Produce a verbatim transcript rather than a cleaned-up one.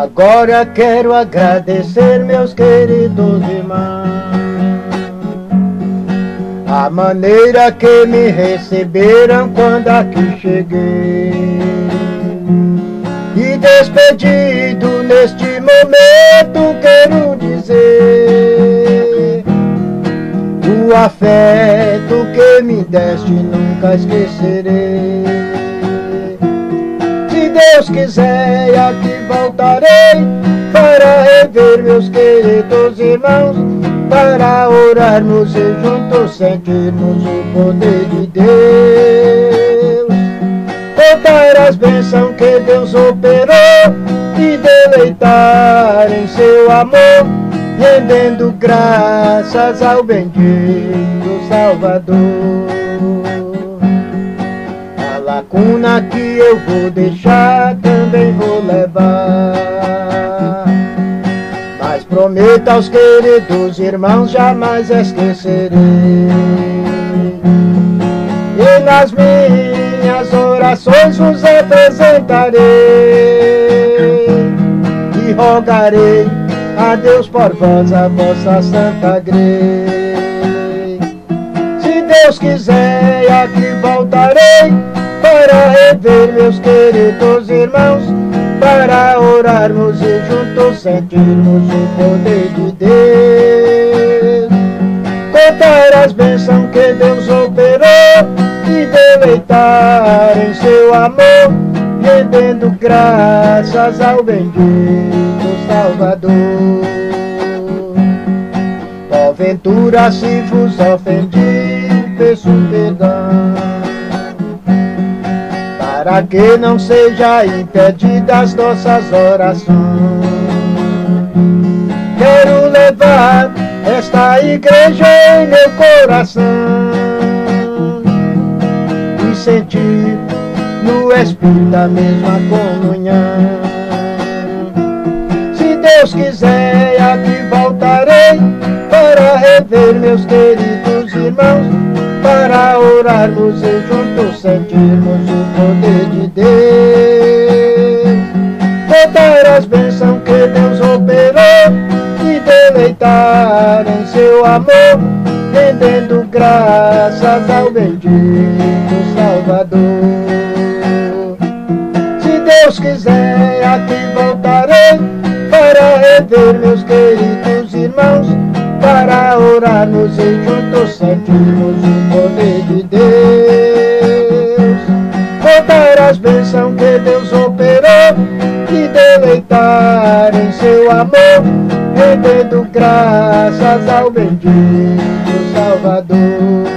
Agora quero agradecer, meus queridos irmãos, a maneira que me receberam quando aqui cheguei. E despedido neste momento quero dizer, o afeto que me deste nunca esquecerei. Se Deus quiser, aqui voltarei para rever meus queridos irmãos, para orarmos e juntos sentirmos o poder de Deus, contar as bênçãos que Deus operou e deleitar em seu amor, rendendo graças ao bendito Salvador. A lacuna que eu vou deixar também vou levar, mas prometo aos queridos irmãos jamais esquecerei. E nas minhas orações vos apresentarei e rogarei a Deus por vós a vossa santa grei. Se Deus quiser, aqui voltarei para rever meus queridos irmãos, para orarmos e juntos sentirmos o poder de Deus, contar as bênçãos que Deus operou e deleitar em seu amor, rendendo graças ao bendito Salvador. Porventura se vos ofendi, peço perdão, para que não seja impedidas nossas orações. Quero levar esta igreja em meu coração e sentir no Espírito a mesma comunhão. Se Deus quiser, aqui voltarei para rever meus queridos irmãos, para orarmos e juntos sentirmos o poder de Deus, contar as bênçãos que Deus operou e deleitar em seu amor, rendendo graças ao bendito Salvador. Se Deus quiser, aqui voltarei para rever meus queridos irmãos, para orarmos e juntos sentirmos o poder de Deus, contar as bênçãos que Deus operou e deleitar em seu amor, rendendo graças ao bendito Salvador.